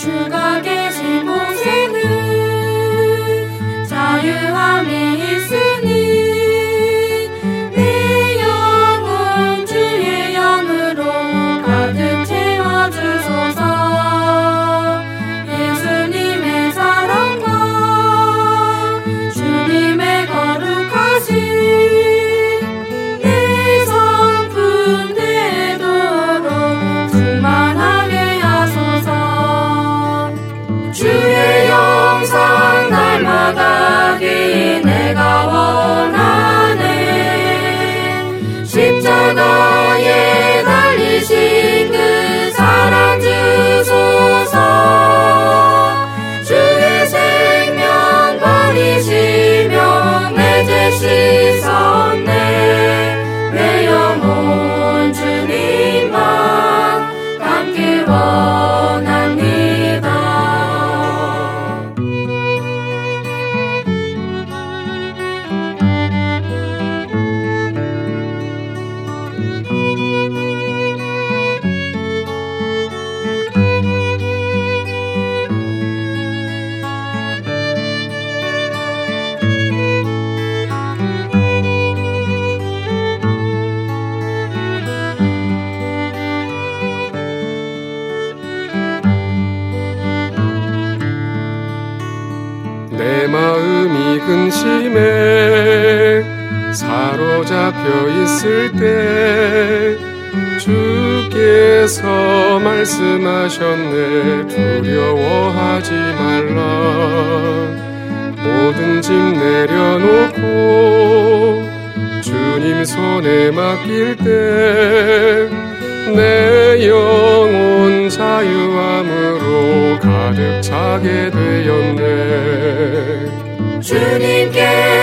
주가 계신 곳에는 자유함이 있으니 내 영혼 주의 영으로 가득 채워주소서. 예수님의 사랑과 주님의 거룩하신 내 성품 되도록 충만하게 하소서. 주의 영상 닮아가기 내가 원하네. 십자가에 달리신 그 사랑 주소서. 주의 생명 버리시며 내 죄 씻었네. 내 영혼 주님만 닮길 원합니다. 내 마음이 근심에 사로잡혀 있을 때 주께서 말씀하셨네. 두려워하지 말라. 모든 짐 내려놓고 주님 손에 맡길 때 내 영혼 자유함으로 가득 차게 되었네. 주님께